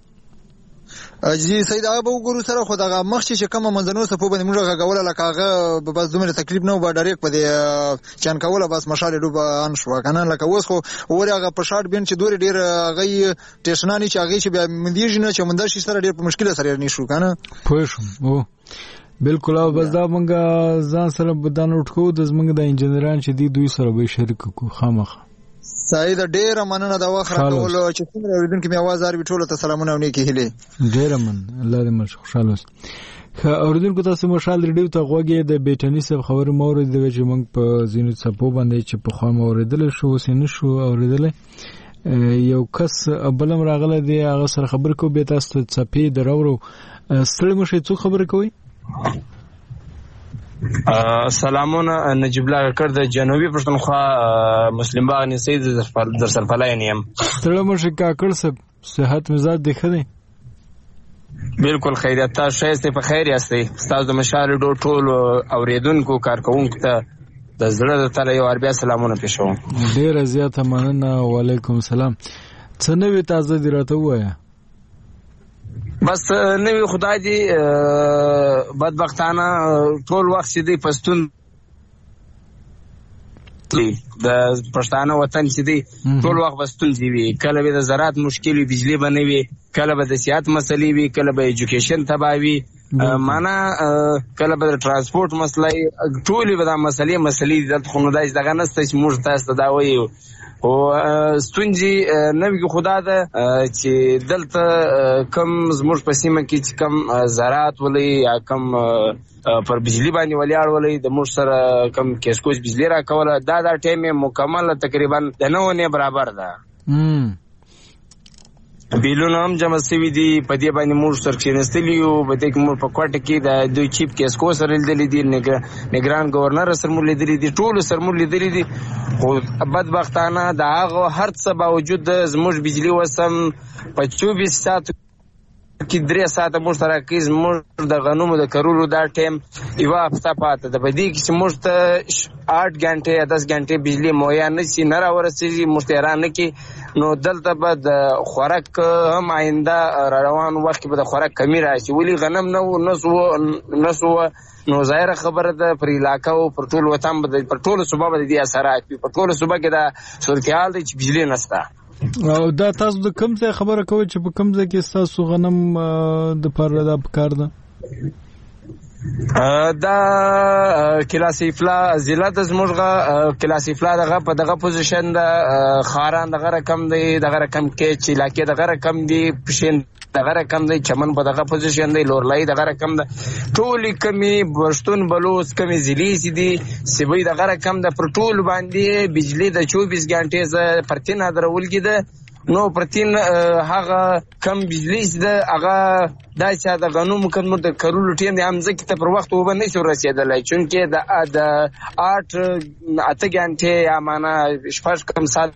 جی سید ابو ګورو سره خدای مخکې چې کوم منځنو سپو باندې موږ غوړل لکه بس دومره تکلیف نه و با ډایرک په دې چان کوله بس مشال ډوبه ان شو کنه لکه اوس خو ورغه په شارټ بین چې دوی ډیر غي ټیشنانی چې هغه چې مندیج نه چې مندر شي سره ډیر په مشکل سره نه شو کنه پوښم او بالکل او بس دا موږ ځان سره بدن اٹھو د زمنګ د انجنیران چې دوی سره به شریک کو خامخ سعید ډیر مننه دا وخت راکول چې څنګه اوریدونکو می आवाज اوري ټول ته سلامونه ونی کی هله ډیر من الله دې مش خوشاله که اوریدونکو تاسو مشال ریډیو ته غوږی د بیټنی صاحب خبرو مورید د چې موږ په زینو څپو باندې چې په خوا موریدل شو وسینه شو اوریدل یو کس بلم راغله دی هغه سره خبر کو به تاسو څپې درورو ستړي مشه څو خبر کوي سلامونه نجیب الله کړ د جنوبي پښتونخوا مسلم باغ نسي در سرپلای نیم ستړي مشه کاکړ صاحب صحت مزاج دیکھه دی بالکل خیریت تاسو شایسته په خیر یاستئ تاسو د مشال ټول اوریدونکو کارکونکو ته د زړه د تعالی یو بیا سلامونه پېښوم ډیر زیاته مننه وعلیکم السلام څه نوې تازه دی راته وایا بس نوې خدای دی بدبختانه ټول وخت دی پښتون د پښتانه وطن چې دی ټول وخت پښتون دی کله به د زراعت مشکل بجلی بنوي کله به د سیاحت مسلې وي کله به ایجوکیشن تباوي معنا کله به ترانسپورت مسلې ټول به د مسلې د خنودای دغه نسته چې موږ تاسو دا وایو او ستونجي نوې خدا ده چې دلته کم زموږ په سیمه کې چې کم زراعت ولې یا کم پر بجلی باندې ولیاړ ولې د موږ سره کم کیسکوس بجلی را کوله دا ټایم مکمل تقریبا د 9 برابر ده بیلونه هم جمع سوي دي په دې باندې موږ سره کېنستلی یو په دې کې موږ په کوټه کې د دوی چیف کیسکو سره لیدلې دي نگران گورنر سره موږ لیدلې دي ټول سره موږ لیدلې دي خو بدبختانه د هغه هر څه باوجود زموږ بجلی وسم په 24 ساعت کې 3 ساعت موږ سره کې موږ د غنمو د کرولو دا ټایم یو هفته پاته ده په دې کې چې موږ ته 8 غنټه یا 10 غنټه بجلی مویا نه سي نه راورسېږي موږ ته رانه کې نو دلته به د خوراک هم آینده روان وخت کې به د خوراک کمی راشي ولی غنم نه نسو نو ظاهر خبره ده پر علاقه او پر ټول وطن پر ټول صوبه به دي اثرات پر ټول صوبه کې دا صورتحال دی چې بجلی نشته او دا تاسو د کوم ځای خبره کوي چې په کوم ځای کې تاسو غنم د پاره د کار ده دا کلاسیفلا ضلع د زموږه کلاسیفلا دغه پوزیشن د خاران دغه رقم دی دغه رقم کې چې علاقې دغه رقم دی پښین دغه رقم دی چمن په دغه پوزیشن دی لورلای دغه رقم ده ټول کمی برشتون بلوچ کمی ضلعې دي سیوی دغه رقم ده پر ټول باندې بجلی د 24 غنټې ز پرتین درولګي ده نو پرتین هغه کم بجلی ده هغه دا چې د غنوم کمو د کرولو ټیم د امزه کې ته پر وخت وبنه شو رسیدلای چونکه د 8 غنټې یا معنا شپږ کم ساعت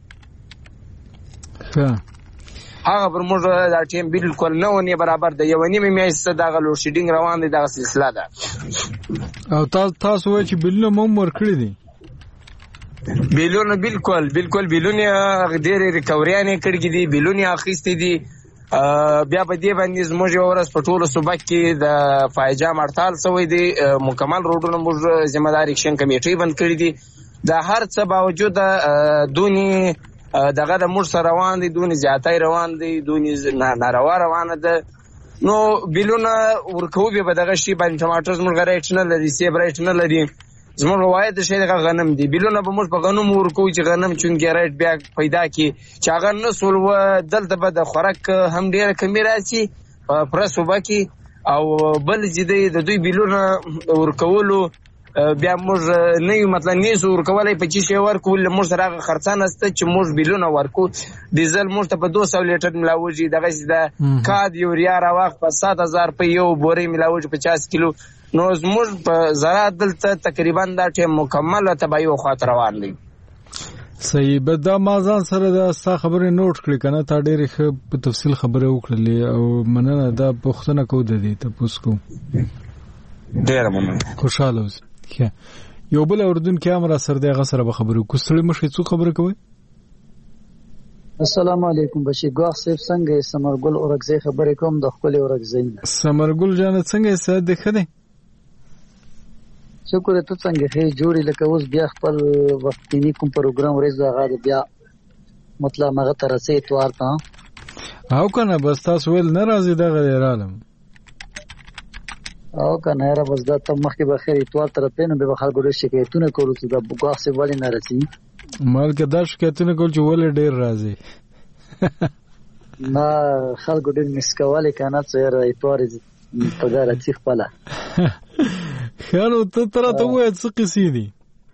هغه پر موږ دا ټیم بالکل نه برابر د یو نیمه میاشت دغه لوډ شیډینګ روان دی دغه سلسله ده او تاسو وایي چې بلونه مو ورکړي دي بیلونه بالکل بیلونه ډېر ریکوريانه کړګي دي بیلونه اخیستې دي بیا په دې باندې زموږ ورس په ټولو صوبه کې د فایجام هړتال سوی دي مکمل روډونه موږ ذمہ دار اکشن کمیټي بند کړی دي د هر څه باوجود دونی دغه د موږ سره روان دي دونی زیاتای روان دي دونی ناروا روانه ده نو بیلونه ورکو به دغه شی باندې ټماټر زموږ ریټ نه لري سیب ریټ نه لري زموږ روایت شي دغه غنم دي بیلونه به موږ په غنم ورکو چې غنم چونګې ریټ بیا پیدا کی چې هغه نسول و دلته به د خوراک هم ډیر کمی راځي پر صوبه کې او بل جدي د دوی بیلونه ورکولو بیا موږ نه مطلب نه زور کولای په چی شی ورکول موږ سره خرڅانه است چې موږ بیلونه ورکو ډیزل موږ ته په 200 لیټر ملاوي دغه د کاد یوریا راوخ په 7000 په یو بوري ملاوي 50 کیلو نو زموږ په زراعت دلته تقریبا دا ټیم مکمل تبعی او خاطر روان دي صحیح به دا مازان سره دا ستا خبره نوٹ کړی کنه تا ډېر په تفصیل خبره وکړلې او مننه دا پوښتنه کو د دې ته پوسکو ډېر مننه خوشاله اوسه یو بل اردن کې امر سره دغه سره به خبرو کوستړي مشه څو خبره کوي السلام علیکم بشیر ګواخ صاحب څنګه سمرګل اورګزی خبرې کوم د خپل اورګزی سمرګل جان څنګه ساده ده خده شکر ته څنګه هي جوړی لکه اوس بیا خپل وختینی کوم پروګرام ورځ هغه بیا مطلب هغه ترسه اتوار ته او کنه بس تاسو ول ناراضي دغه رالم او کنه را بس دا ته مخکې به خیر اتوار تر پینو به خلکو ډېر شکایتونه کولو چې د بوګاخ سی والی ناراضي مال کې دا شکایتونه کول چې ول ډېر راځي نه خلکو ډېر مسکواله کنه چې اتوار په غلطي خپل خانو ته تر ته وې څه قصې دي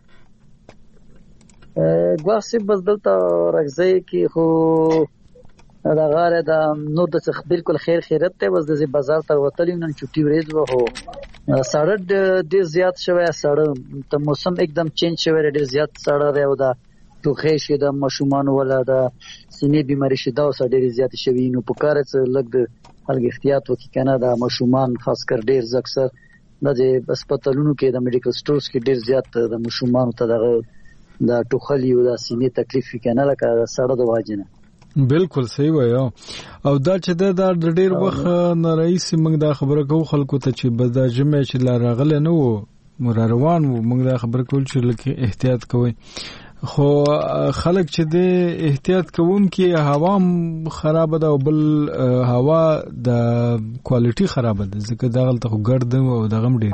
ګواسي بس دلته راځي کې خو دا غاره دا نو د څخ بالکل خیرت ته بس د بازار ته وتلی نن چټي ورځ و هو ساړه ډېر زیات شوی ساړه ته موسم एकदम چینج شوی ډېر زیات ساړه راو دا توخه شي د مشومان ولا د سینې بیماری شي دا اوس ډېر زیات شوی نو په کار څه لګ د هغه احتیاط وکړي کنه دا مشومان خاص کر ډېر اکثر د هسپتالونو کې د میډیکل سټورز کې ډېر زیات د مشومان ته دغه دا ټوخلی او د سینې تکلیف کنه لکه ساړه د واجنه بالکل صحیح وایو او دا چې دا ډېر وخت نه رئیس موږ دا خبره کوو خلکو ته چې بد جمعه چې لا راغله نو مراروان موږ دا خبره کول چې لکه احتیاط کوئ خو خلک چې د احتیاط کوونکي هوا خراب ده او بل هوا د کوالټي خراب ده ځکه دغلته ګرد او دغم ډېر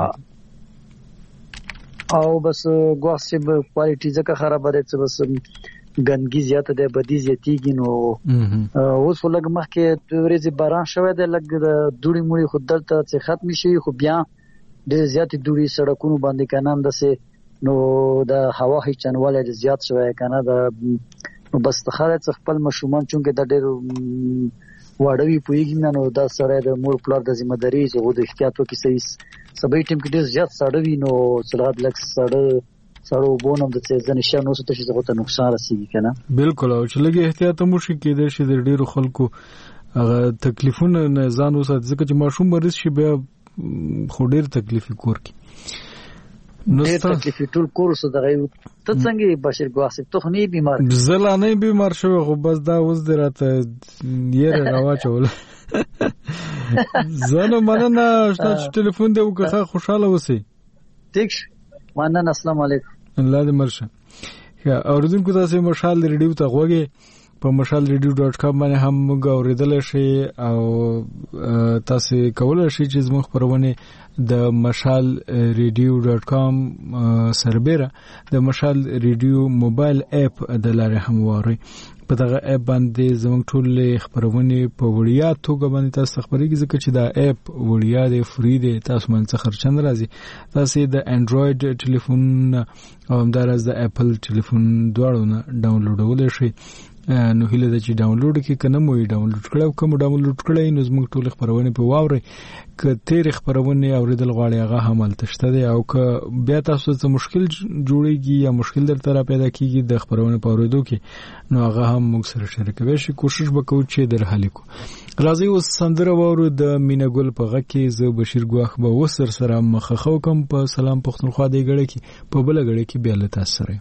او بس ګواسب کوالټي ځکه خراب ده چې بس ګندګي زیاته ده بدی زیاتیږي نو اوس ولګ مخکې ورځې باران شوه ده لګ د دوړي مړي خود دلته چې ختم شي خو بیا ډېر زیاتې دوړي سړکونو باندې کنان دسه نو د هوا هي چنواله زیات شوی کنه د بس خالد خپل مشومان چونګه د ډېر واړوي پویږي نو دا سره د مور پلار د ذمہ داری زغو د احتیاط وکي صحیح سبې ټیم کې ډېر زیات سړوي نو سلاد لک سړو بونم د څه ځنه نو څه چې زغو ته نقصان رسیږي کنه بالکل او چې لګي احتیاط مو شي کېدای شي د ډېرو خلکو هغه تکلیفونه نه ځان وسات ځکه چې ماشوم مریض شي بیا خو ډېر تکلیف کور کی نو تکلیف ټول کورس دغه ته څنګه بشیر ګواسب ته نه بیمار زلا نه بیمار شو خو بس دا اوس دراته یې راواچول زنه مننه چې ټلیفون دی وکړه خوشاله اوسئ ٹھیک مننه السلام علیکم الله دې مرشه اوردونکو تاسو مشال ریډیو ته غوږی په mashalradio.com باندې هم موږ اوریدل شي او تاسو کولای شئ چې زموږ خبرونه د mashalradio.com سربېره د مشال ریډیو موبایل اپ د لارې هم ووري په دغه اپ باندې زموږ ټول خبرونه په وړیا توګه باندې تاسو خبرېږي ځکه چې دا اپ وړیا دی فری دی تاسو باندې خرچن راځي تاسو د انډراید ټلیفون او همدارس د اپل ټلیفون دواړو نه ډاونلوډول شي نو هله د چې ډاونلوډ کې کنه مو ډاونلوډ کړو کوم ډاونلوډ کړئ نو زموږ ټول خبرونه په واوري ک تیر خبرونه اوریدل غواړي هغه هم تشته دی او ک بیا تاسو ته مشکل جوړیږي یا مشکل درته را پیدا کیږي د خبرونه په اوریدو کې نو هغه هم موږ سره شریکوي شي کوشش وکړو چې در حل کو راځي اوس سندره وورو د مینګل په غږ کې ز بشیر ګواخ به وسر سره مخخو کوم په سلام پښتونخوا دی غړي کې په بل غړي کې بیا له تاسو سره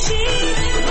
شي